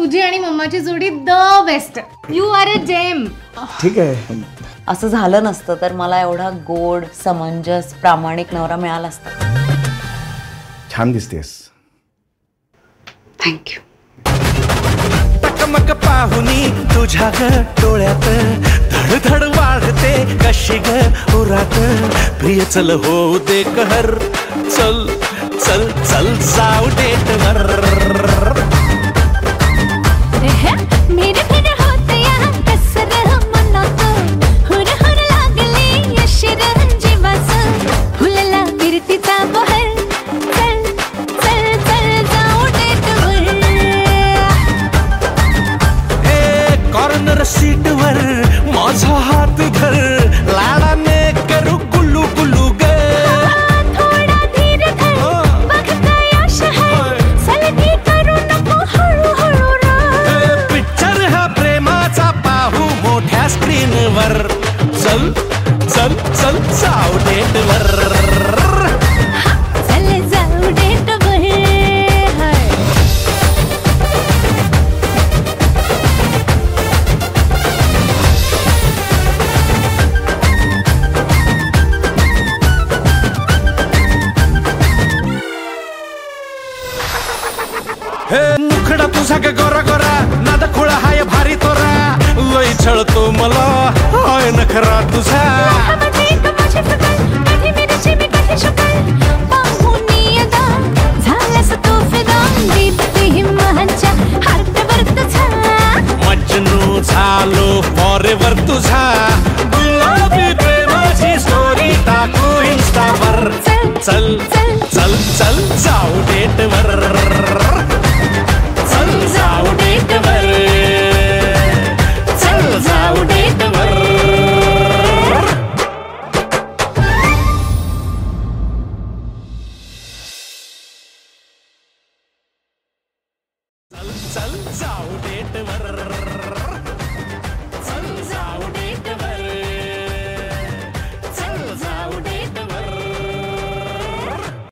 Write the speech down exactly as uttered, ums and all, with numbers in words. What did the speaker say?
तुझी आणि मम्माची जोडी the best. You are a gem. ठीक आहे. असं झालं नसतं तर मला एवढा गोड समंजस प्रामाणिक नवरा मिळाला असता. छान दिसतेस. थँक्यू. टकमक पाहुनी तुझ्या ग डोळ्यात धडधड वाढते कशी ग उरात. प्रिय चल होऊ दे कहर. चल चल चल जाऊ डेट वर. मेरे फिर होते यहाँ कसर मनात हुर हुर लागले यशिर जीवास हुलला फिरतीचा बहर. चल चल चल जाऊ डेट वर. हे कॉर्नर सीट वर माझा हात धर. लाडाने करू गुल्लू गुल्लू ग. थोडा धीर धर बघ काय शहर. सलगी करू नको हळू हळू रा. पिक्चर हा प्रेमाचा पाहू मोठ्या स्क्रीन वर. चल चल चल जाऊ डेट वर. चल जाऊ डेट वर. हे मुखडा तुझा ग गोरा गोरा नाद खुळा हाय भारी तोरा. लई छळतो मला हाय नखरा तुझा. माझी कमाची फुकल कधी मिरची मी कधी शुकल. पाहुनी अदा झालंस तू फिदा. दीप्ती हिमाच्या हार्टवर तुझा. मजनू झालो फॉरेवर तुझा. गुलाबी प्रेमाची स्टोरी टाकू इंस्टावर. चल चल चल चल जाऊ डेट वर. चल जाऊ डेट वर. चल जाऊ डेट वर. चल चल जाऊ डेट वर.